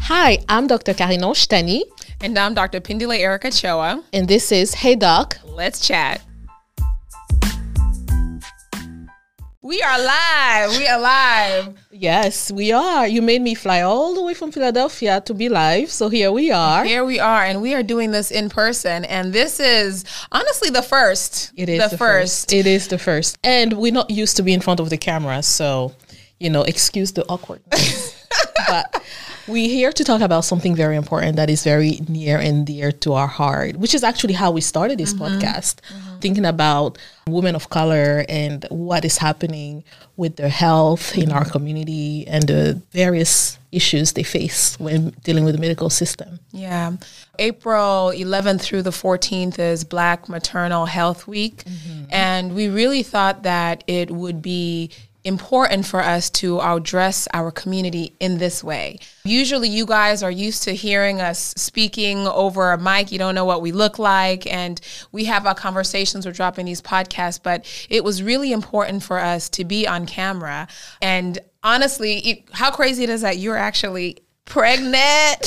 Hi, I'm Dr. Karinon Shtani. And I'm Dr. Pindile Erica Choa. And this is Hey Doc. Let's chat. We are live. We are live. Yes, we are. You made me fly all the way from Philadelphia to be live. So here we are. Here we are. And we are doing this in person. And this is honestly the first. It is the first. It is the first. And we're not used to be in front of the camera. So, excuse the awkwardness. But we're here to talk about something very important that is very near and dear to our heart, which is actually how we started this podcast, thinking about women of color and what is happening with their health in our community and the various issues they face when dealing with the medical system. Yeah. April 11th through the 14th is Black Maternal Health Week. And we really thought that it would be important for us to address our community in this way. Usually you guys are used to hearing us speaking over a mic. You don't know what we look like. And we have our conversations. We're dropping these podcasts. But it was really important for us to be on camera. And honestly, how crazy it is that you're actually pregnant.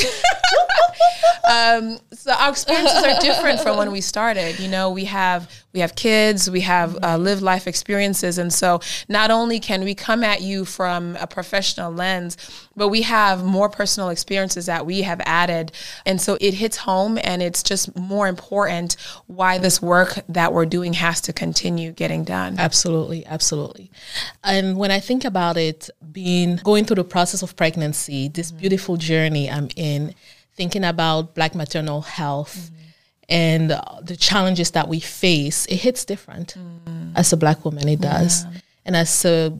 So our experiences are different from when we started. We have kids, we have lived life experiences. And so not only can we come at you from a professional lens, but we have more personal experiences that we have added. And so it hits home, and it's just more important why this work that we're doing has to continue getting done. Absolutely, absolutely. And when I think about it, going through the process of pregnancy, this beautiful journey I'm in, thinking about Black maternal health and the challenges that we face, it hits different. As a Black woman, it does. And as a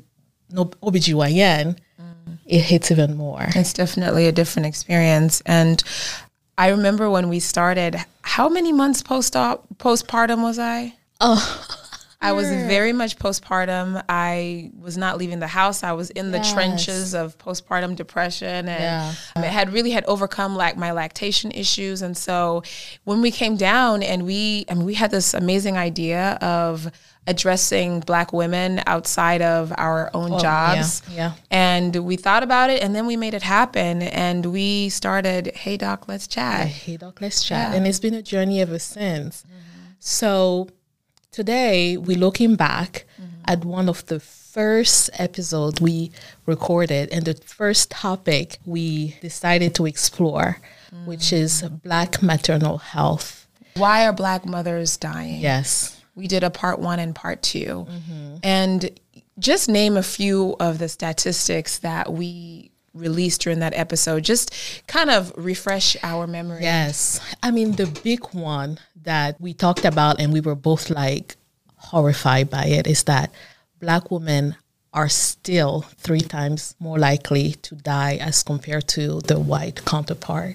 OBGYN, it hits even more. It's definitely a different experience. And I remember when we started, how many months postpartum was I? I was very much postpartum. I was not leaving the house. I was in the trenches of postpartum depression, and it had overcome my lactation issues. And so when we came down, and we had this amazing idea of addressing Black women outside of our own jobs. And we thought about it, and then we made it happen. And we started, Hey Doc, Let's Chat. Hey Doc, Let's Chat. And it's been a journey ever since. So today, we're looking back at one of the first episodes we recorded, and the first topic we decided to explore, which is Black maternal health. Why are Black mothers dying? Yes. We did a part 1 and part 2. And just name a few of the statistics that we released during that episode, just kind of refresh our memory. Yes. The big one that we talked about and we were both horrified by it is that Black women are still 3 times more likely to die as compared to their white counterpart.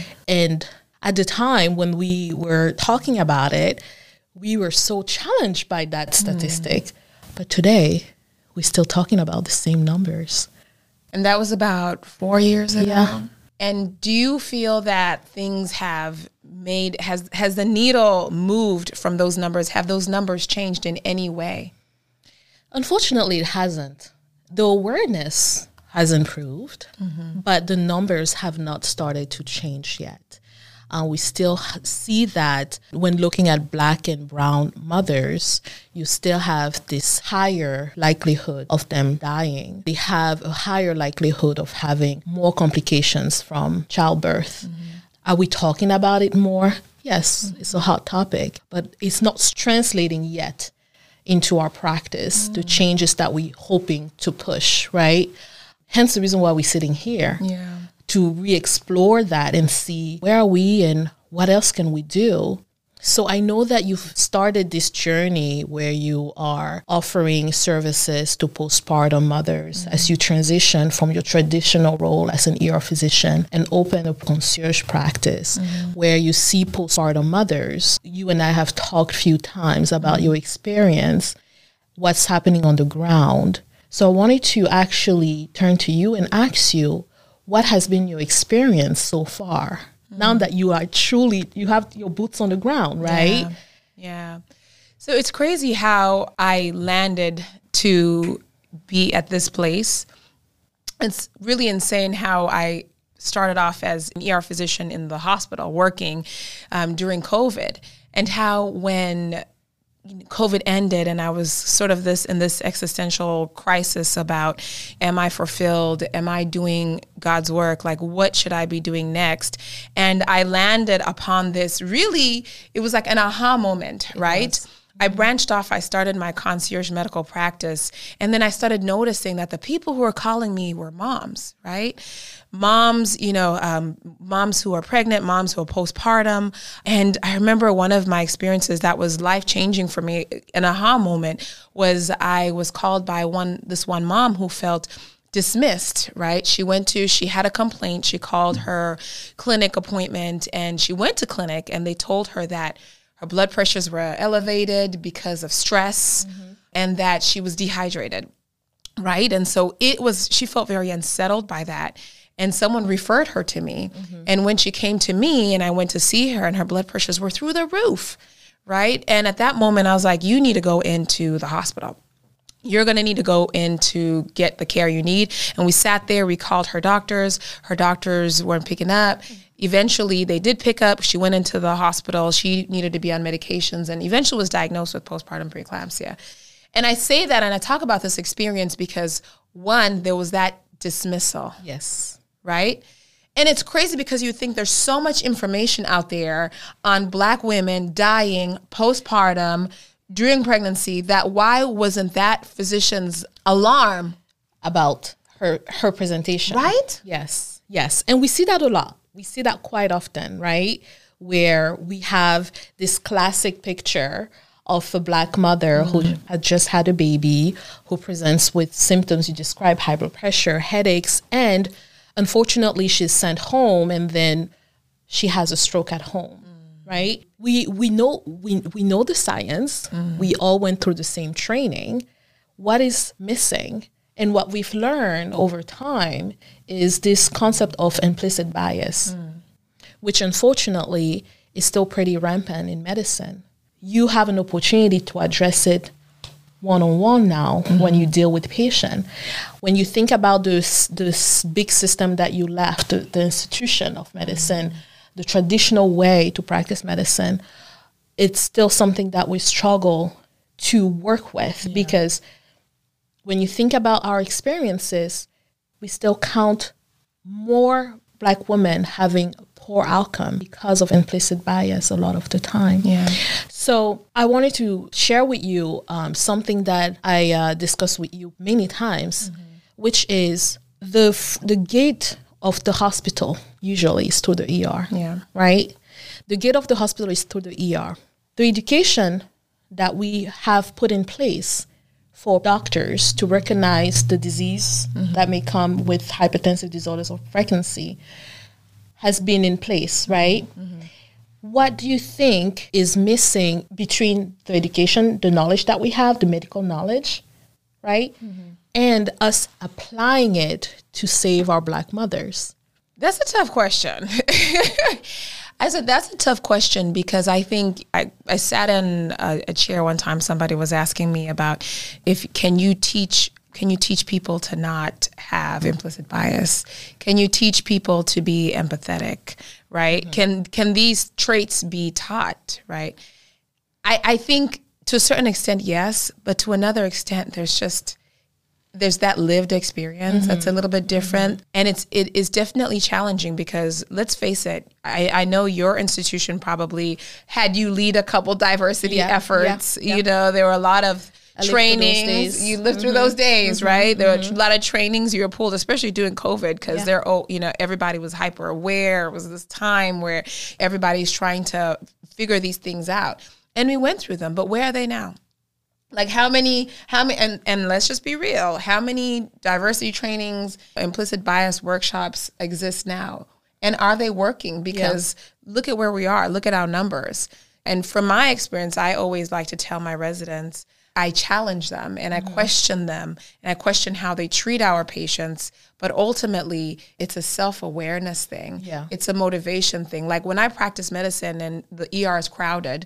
And at the time when we were talking about it, we were so challenged by that statistic. But today, we're still talking about the same numbers. And that was about 4 years ago. Yeah. And do you feel that things have has the needle moved from those numbers? Have those numbers changed in any way? Unfortunately, it hasn't. The awareness has improved, but the numbers have not started to change yet. We still see that when looking at Black and brown mothers, you still have this higher likelihood of them dying. They have a higher likelihood of having more complications from childbirth. Are we talking about it more? Yes, it's a hot topic, but it's not translating yet into our practice, the changes that we're hoping to push, right? Hence the reason why we're sitting here. To re-explore that and see where are we and what else can we do. So I know that you've started this journey where you are offering services to postpartum mothers as you transition from your traditional role as an ER physician and open a concierge practice where you see postpartum mothers. You and I have talked a few times about your experience, what's happening on the ground. So I wanted to actually turn to you and ask you, what has been your experience so far? Now that you are you have your boots on the ground, right? Yeah. So it's crazy how I landed to be at this place. It's really insane how I started off as an ER physician in the hospital working during COVID, and how when COVID ended and I was sort of in this existential crisis about, am I fulfilled? Am I doing God's work? Like, what should I be doing next? And I landed upon this really, it was like an aha moment, right? Yes. I branched off. I started my concierge medical practice. And then I started noticing that the people who were calling me were moms, right? Moms, moms who are pregnant, moms who are postpartum. And I remember one of my experiences that was life-changing for me, an aha moment, was I was called by this one mom who felt dismissed, right? She had a complaint. She called her clinic appointment and she went to clinic and they told her that her blood pressures were elevated because of stress and that she was dehydrated, right? And so she felt very unsettled by that. And someone referred her to me. And when she came to me and I went to see her and her blood pressures were through the roof, right? And at that moment, I was like, you need to go into the hospital. You're going to need to go in to get the care you need. And we sat there, we called her doctors. Her doctors weren't picking up. Eventually, they did pick up. She went into the hospital. She needed to be on medications and eventually was diagnosed with postpartum preeclampsia. And I say that and I talk about this experience because, one, there was that dismissal. Yes. Right? And it's crazy because you think there's so much information out there on Black women dying postpartum during pregnancy that why wasn't that physician's alarm about her presentation? Right? Yes. Yes. And we see that a lot. We see that quite often, right? Where we have this classic picture of a Black mother who had just had a baby, who presents with symptoms you describe, high blood pressure, headaches, and unfortunately she's sent home and then she has a stroke at home, right? We know the science. We all went through the same training. What is missing? And what we've learned over time is this concept of implicit bias, which unfortunately is still pretty rampant in medicine. You have an opportunity to address it one-on-one now when you deal with patient. When you think about this big system that you left, the institution of medicine, the traditional way to practice medicine, it's still something that we struggle to work with because when you think about our experiences, we still count more Black women having a poor outcome because of implicit bias a lot of the time. Yeah. So I wanted to share with you something that I discussed with you many times, which is the gate of the hospital usually is through the ER, right? The gate of the hospital is through the ER. The education that we have put in place for doctors to recognize the disease that may come with hypertensive disorders of pregnancy has been in place, right? What do you think is missing between the education, the knowledge that we have, the medical knowledge, right? And us applying it to save our Black mothers? That's a tough question. I said, that's a tough question because I think I sat in a chair one time. Somebody was asking me about can you teach people to not have implicit bias? Can you teach people to be empathetic, right? Can these traits be taught, right? I think to a certain extent, yes, but to another extent, there's that lived experience that's a little bit different. And it is definitely challenging because let's face it, I know your institution probably had you lead a couple diversity efforts. You know, there were a lot of trainings. You lived through those days, right? There were a lot of trainings you were pulled, especially during COVID, because everybody was hyper aware. It was this time where everybody's trying to figure these things out. And we went through them, but where are they now? Like how many, and let's just be real, how many diversity trainings, implicit bias workshops exist now? And are they working? Because look at where we are, look at our numbers. And from my experience, I always like to tell my residents, I challenge them and I question them and I question how they treat our patients. But ultimately, it's a self-awareness thing. Yeah. It's a motivation thing. Like when I practice medicine and the ER is crowded,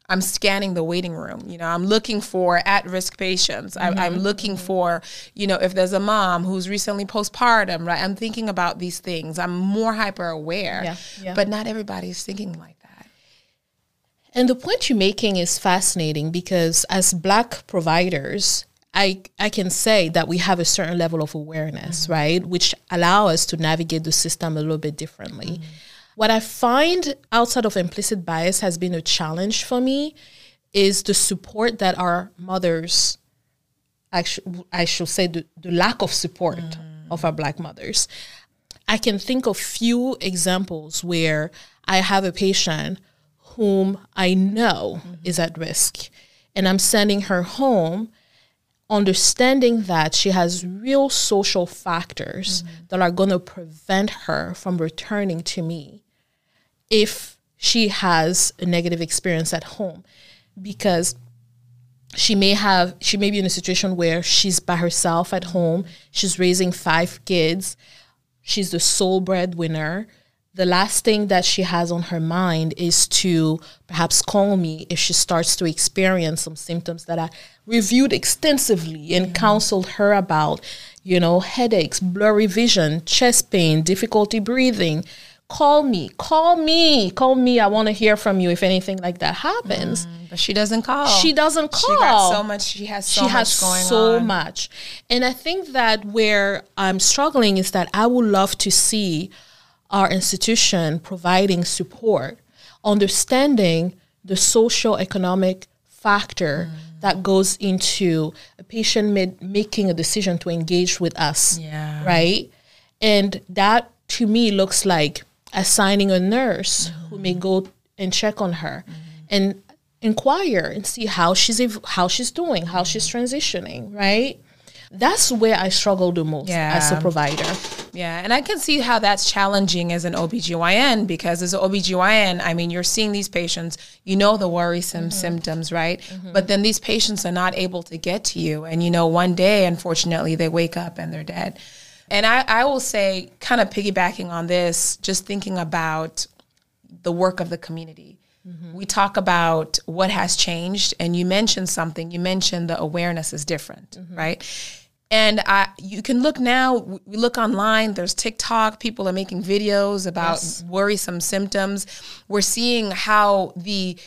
I'm scanning the waiting room. I'm looking for at-risk patients. I'm looking for, if there's a mom who's recently postpartum, right? I'm thinking about these things. I'm more hyper aware, but not everybody's thinking like that. And the point you're making is fascinating because as Black providers, I can say that we have a certain level of awareness, right? Which allow us to navigate the system a little bit differently. What I find outside of implicit bias has been a challenge for me is the support that our mothers, actually, I should say the lack of support of our Black mothers. I can think of few examples where I have a patient whom I know is at risk and I'm sending her home understanding that she has real social factors that are going to prevent her from returning to me if she has a negative experience at home, because she may be in a situation where she's by herself at home, she's raising 5 kids, she's the sole breadwinner. The last thing that she has on her mind is to perhaps call me if she starts to experience some symptoms that I reviewed extensively and counseled her about, headaches, blurry vision, chest pain, difficulty breathing. Call me. I want to hear from you if anything like that happens. But she doesn't call. She doesn't call. She got so much. She has so much going on. So much. And I think that where I'm struggling is that I would love to see our institution providing support, understanding the socio-economic factor that goes into a patient making a decision to engage with us, right? And that, to me, looks like assigning a nurse who may go and check on her and inquire and see how she's doing, how she's transitioning, right? That's where I struggle the most as a provider. Yeah, and I can see how that's challenging as an OBGYN, because as an OBGYN, you're seeing these patients, the worrisome symptoms, right? But then these patients are not able to get to you. And, one day, unfortunately, they wake up and they're dead. And I will say, kind of piggybacking on this, just thinking about the work of the community. We talk about what has changed, and you mentioned something. You mentioned the awareness is different, right? And you can look now, we look online, there's TikTok, people are making videos about worrisome symptoms. We're seeing how the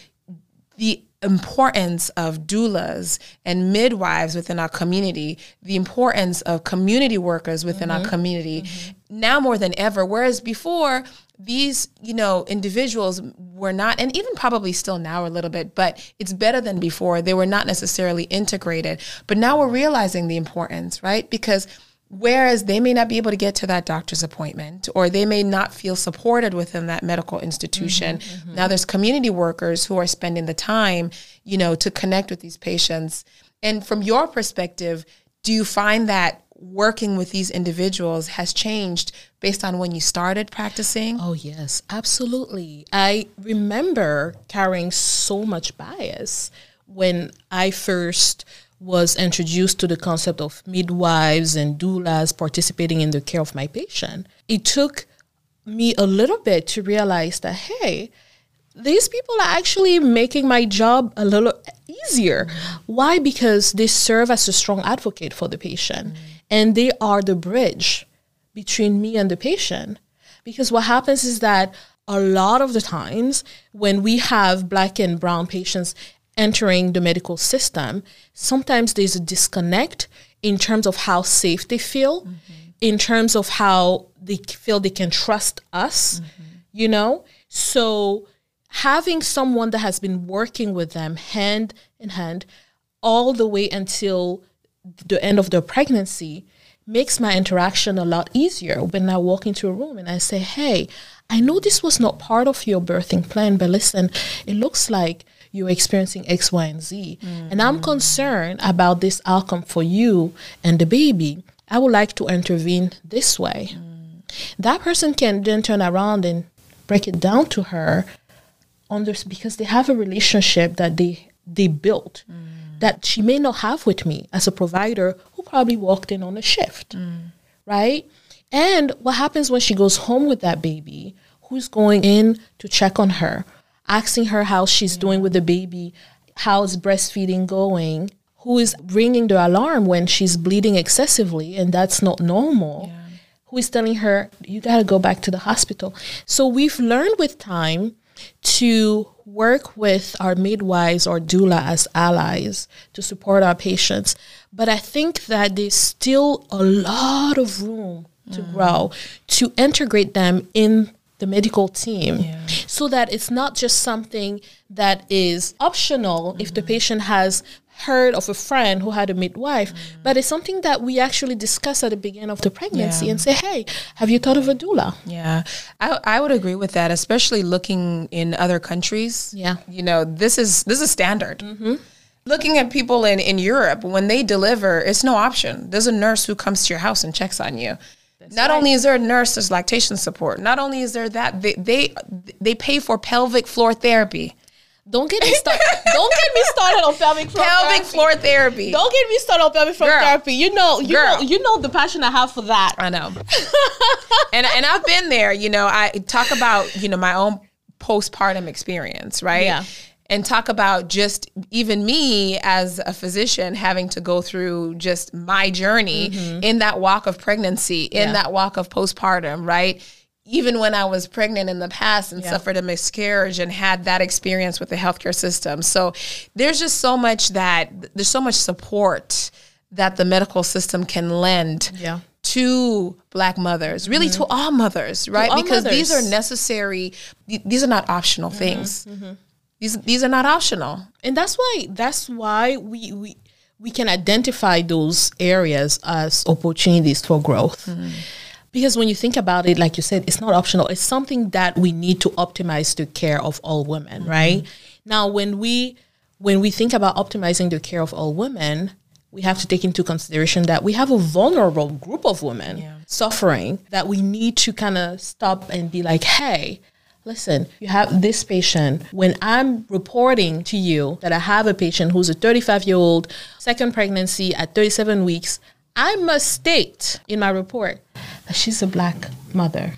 importance of doulas and midwives within our community, the importance of community workers within our community, now more than ever. Whereas before, these, individuals were not, and even probably still now a little bit, but it's better than before. They were not necessarily integrated. But now we're realizing the importance, right? Because whereas they may not be able to get to that doctor's appointment, or they may not feel supported within that medical institution, now there's community workers who are spending the time, to connect with these patients. And from your perspective, do you find that working with these individuals has changed based on when you started practicing? Oh, yes, absolutely. I remember carrying so much bias when I first was introduced to the concept of midwives and doulas participating in the care of my patient. It took me a little bit to realize that, hey, these people are actually making my job a little easier. Why? Because they serve as a strong advocate for the patient. And they are the bridge between me and the patient. Because what happens is that a lot of the times when we have Black and brown patients entering the medical system, sometimes there's a disconnect in terms of how safe they feel, in terms of how they feel they can trust us, So having someone that has been working with them hand in hand all the way until the end of their pregnancy makes my interaction a lot easier. When I walk into a room and I say, hey, I know this was not part of your birthing plan, but listen, it looks like you're experiencing X, Y, and Z. And I'm concerned about this outcome for you and the baby. I would like to intervene this way. That person can then turn around and break it down to her because they have a relationship that they built that she may not have with me as a provider who probably walked in on a shift, right? And what happens when she goes home with that baby? Who's going in to check on her? asking her how she's doing with the baby, how's breastfeeding going, who is ringing the alarm when she's bleeding excessively and that's not normal. Yeah. Who is telling her, you got to go back to the hospital. So we've learned with time to work with our midwives or doula as allies to support our patients. But I think that there's still a lot of room to grow, to integrate them in the medical team, so that it's not just something that is optional if the patient has heard of a friend who had a midwife, but it's something that we actually discuss at the beginning of the pregnancy and say, hey, have you thought of a doula? Yeah, I would agree with that, especially looking in other countries. Yeah. You know, this is standard. Looking at people in Europe, when they deliver, it's no option. There's a nurse who comes to your house and checks on you. Not only is there a nurse, there's lactation support. Not only is there that, they pay for pelvic floor therapy. Don't get me started. Don't get me started on pelvic floor therapy. Don't get me started on pelvic floor therapy. You know the passion I have for that. I know. and I've been there. You know, I talk about, you know, my own postpartum experience, right? Yeah. And talk about just even me as a physician having to go through just my journey in that walk of pregnancy, in that walk of postpartum, right? Even when I was pregnant in the past and suffered a miscarriage and had that experience with the healthcare system. So there's just so much there's so much support that the medical system can lend to Black mothers, really to all mothers, right? Because these are necessary, these are not optional things. These are not optional. And that's why we can identify those areas as opportunities for growth. Because when you think about it, like you said, it's not optional. It's something that we need to optimize the care of all women, right? Now, when we think about optimizing the care of all women, we have to take into consideration that we have a vulnerable group of women suffering that we need to kind of stop and be like, hey, listen, you have this patient. When I'm reporting to you that I have a patient who's a 35-year-old, second pregnancy at 37 weeks, I must state in my report that she's a Black mother.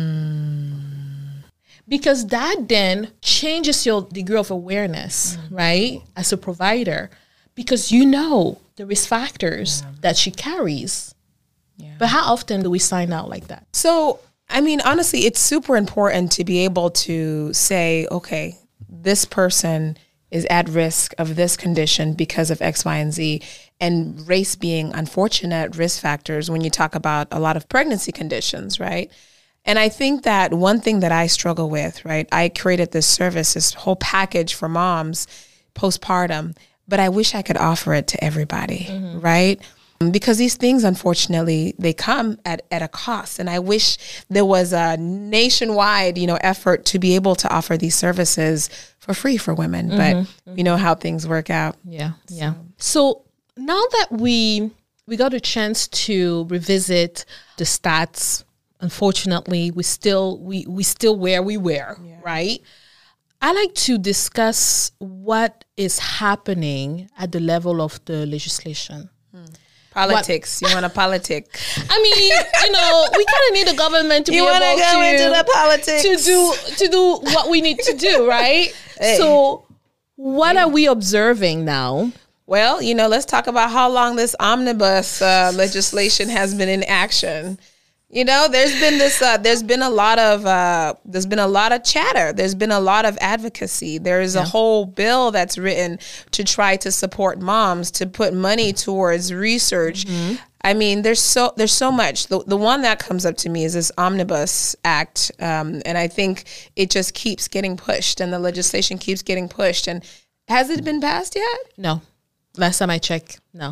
Because that then changes your degree of awareness, right, as a provider, because you know the risk factors that she carries. But how often do we sign out like that? So, I mean, honestly, it's super important to be able to say, okay, this person is at risk of this condition because of X, Y, and Z, and race being unfortunate risk factors when you talk about a lot of pregnancy conditions, right? And I think that one thing that I struggle with, right, I created this service, this whole package for moms postpartum, but I wish I could offer it to everybody, right? Because these things, unfortunately, they come at a cost. And I wish there was a nationwide, effort to be able to offer these services for free for women. But you know how things work out. Yeah. So now that we got a chance to revisit the stats, unfortunately, we still where we were, right? I like to discuss what is happening at the level of the legislation. Politics. You want to politic? I mean, we kind of need the government to be able to go into the politics to do what we need to do, right? Hey. So, what are we observing now? Well, let's talk about how long this omnibus legislation has been in action. There's been a lot of chatter. There's been a lot of advocacy. There's a whole bill that's written to try to support moms, to put money towards research. I mean, there's so much. The one that comes up to me is this Omnibus Act, and I think it just keeps getting pushed, and the legislation keeps getting pushed. And has it been passed yet? No. Last time I checked, no.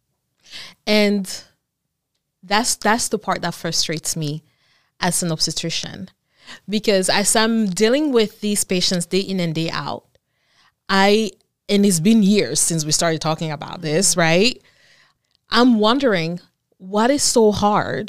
And that's the part that frustrates me as an obstetrician, because as I'm dealing with these patients day in and day out, and it's been years since we started talking about this, right? I'm wondering what is so hard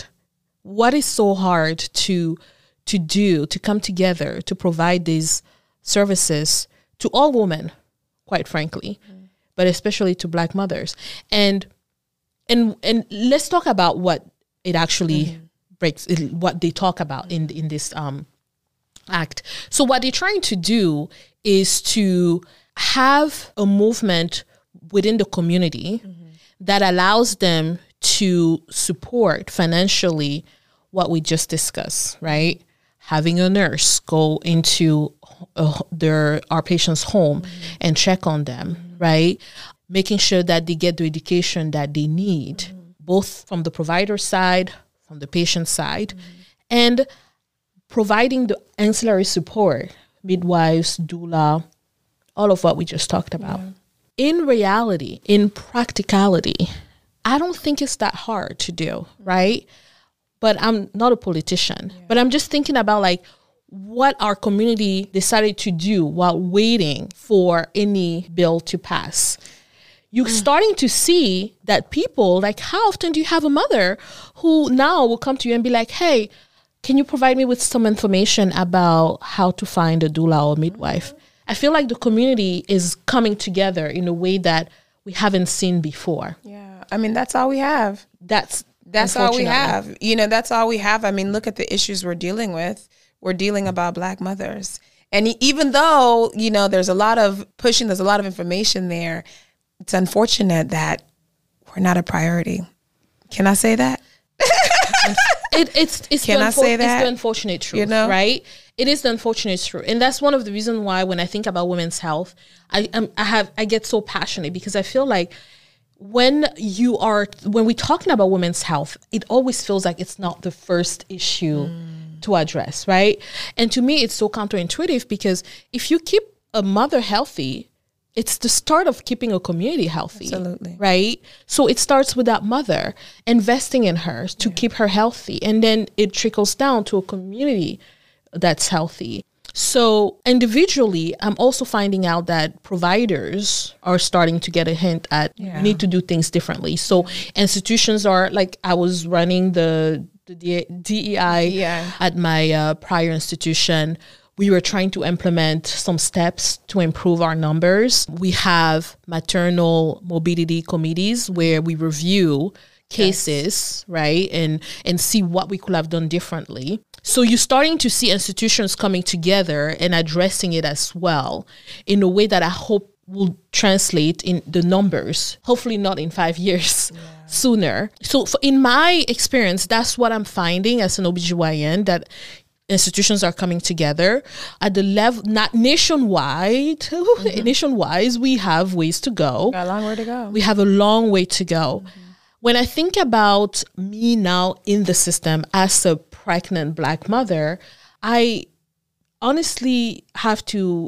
to do, to come together, to provide these services to all women, quite frankly, but especially to Black mothers. And let's talk about what it actually breaks, what they talk about in this Act. So what they're trying to do is to have a movement within the community that allows them to support financially what we just discussed, right? Having a nurse go into our patient's home and check on them, right? Making sure that they get the education that they need, both from the provider side, from the patient side, and providing the ancillary support, midwives, doula, all of what we just talked about. Yeah. In reality, in practicality, I don't think it's that hard to do, right? But I'm not a politician. Yeah. But I'm just thinking about like what our community decided to do while waiting for any bill to pass. You're starting to see that people, like, how often do you have a mother who now will come to you and be like, hey, can you provide me with some information about how to find a doula or midwife? I feel like the community is coming together in a way that we haven't seen before. Yeah. I mean, that's all we have. That's all we have. You know, that's all we have. I mean, look at the issues we're dealing with. We're dealing about Black mothers. And even though, you know, there's a lot of pushing, there's a lot of information there, it's unfortunate that we're not a priority. Can I say that? It's the unfortunate truth, you know? Right? It is the unfortunate truth. And that's one of the reasons why when I think about women's health, I get so passionate, because I feel like when we're talking about women's health, it always feels like it's not the first issue to address, right? And to me, it's so counterintuitive, because if you keep a mother healthy, it's the start of keeping a community healthy. Absolutely. Right? So it starts with that mother, investing in her to keep her healthy. And then it trickles down to a community that's healthy. So individually, I'm also finding out that providers are starting to get a hint at you need to do things differently. So institutions are, like, I was running the DEI at my prior institution. We were trying to implement some steps to improve our numbers. We have maternal morbidity committees where we review cases, right? And see what we could have done differently. So you're starting to see institutions coming together and addressing it as well in a way that I hope will translate in the numbers, hopefully not in 5 years sooner. So in my experience, that's what I'm finding as an OBGYN, that institutions are coming together at the level, not nationwide. Nationwide, we have ways to go. Got a long way to go. We have a long way to go. When I think about me now in the system as a pregnant Black mother, I honestly have to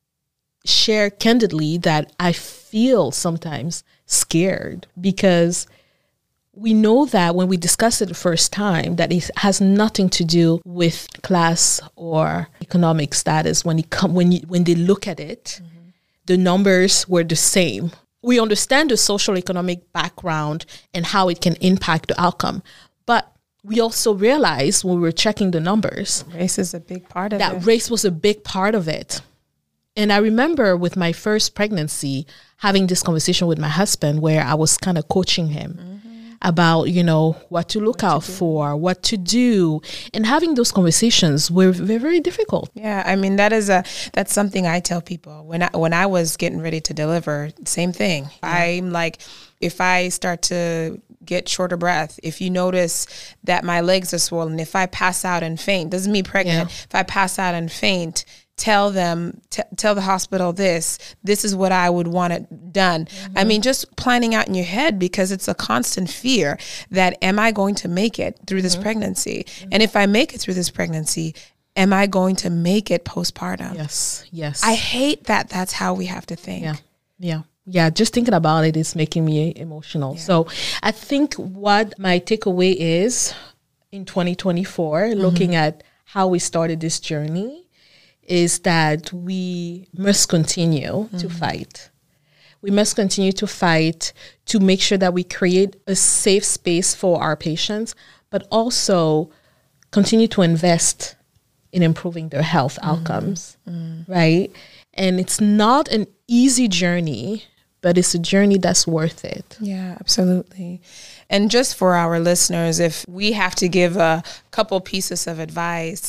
share candidly that I feel sometimes scared, because we know that when we discuss it the first time, that it has nothing to do with class or economic status. When they look at it, the numbers were the same. We understand the social economic background and how it can impact the outcome. But we also realized when we were checking the numbers, race is a big part of it. That race was a big part of it. And I remember with my first pregnancy, having this conversation with my husband where I was kind of coaching him about, you know, what to look out for, what to do. And having those conversations were very difficult. Yeah, I mean, that's something I tell people. When I was getting ready to deliver, same thing. Yeah. I'm like, if I start to get shorter breath, if you notice that my legs are swollen, if I pass out and faint, doesn't mean pregnant, if I pass out and faint, tell the hospital this is what I would want it done. I mean, just planning out in your head, because it's a constant fear that, am I going to make it through this pregnancy? And if I make it through this pregnancy, am I going to make it postpartum? Yes. I hate that that's how we have to think. Yeah, just thinking about it is making me emotional. Yeah. So I think what my takeaway is in 2024, looking at how we started this journey, is that we must continue to fight. We must continue to fight to make sure that we create a safe space for our patients, but also continue to invest in improving their health outcomes, right? And it's not an easy journey, but it's a journey that's worth it. Yeah, absolutely. And just for our listeners, if we have to give a couple pieces of advice,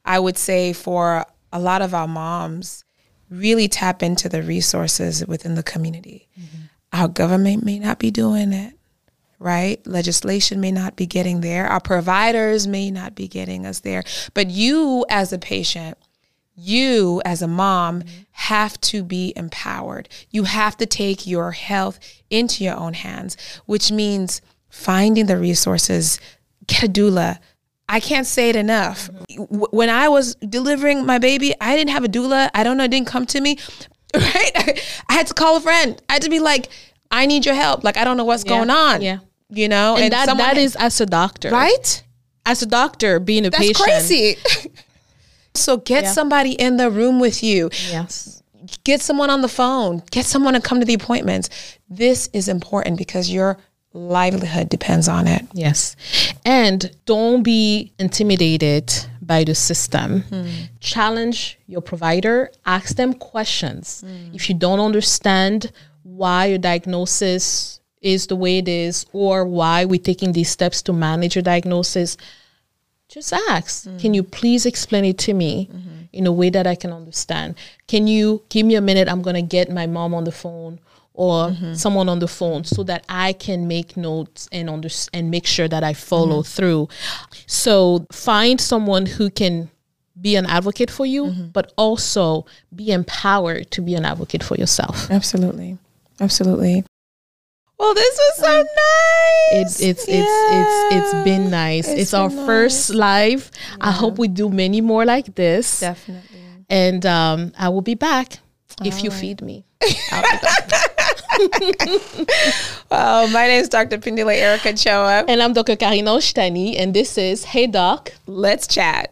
I would say for a lot of our moms, really tap into the resources within the community. Our government may not be doing it, right? Legislation may not be getting there. Our providers may not be getting us there. But you as a patient, you as a mom have to be empowered. You have to take your health into your own hands, which means finding the resources. Get a doula. I can't say it enough. When I was delivering my baby, I didn't have a doula. I don't know, it didn't come to me, right? I had to call a friend. I had to be like, I need your help. Like, I don't know what's going on. Yeah. You know? And that is as a doctor. Right? As a doctor, being a patient. That's crazy. So get somebody in the room with you. Yes. Get someone on the phone. Get someone to come to the appointments. This is important because your livelihood depends on it. Yes. And don't be intimidated by the system. Challenge your provider. Ask them questions. If you don't understand why your diagnosis is the way it is, or why we're taking these steps to manage your diagnosis, just ask. Can you please explain it to me in a way that I can understand? Can you give me a minute? I'm going to get my mom on the phone or someone on the phone so that I can make notes and make sure that I follow through. So find someone who can be an advocate for you, but also be empowered to be an advocate for yourself. Absolutely. Absolutely. Well, this was so nice. It's been nice. It's our first live. Yeah. I hope we do many more like this. Definitely. And I will be back if you feed me. I'll be back. Well, my name is Dr. Pindile Erica Choa. And I'm Dr. Karina Oshtani. And this is Hey Doc, Let's Chat.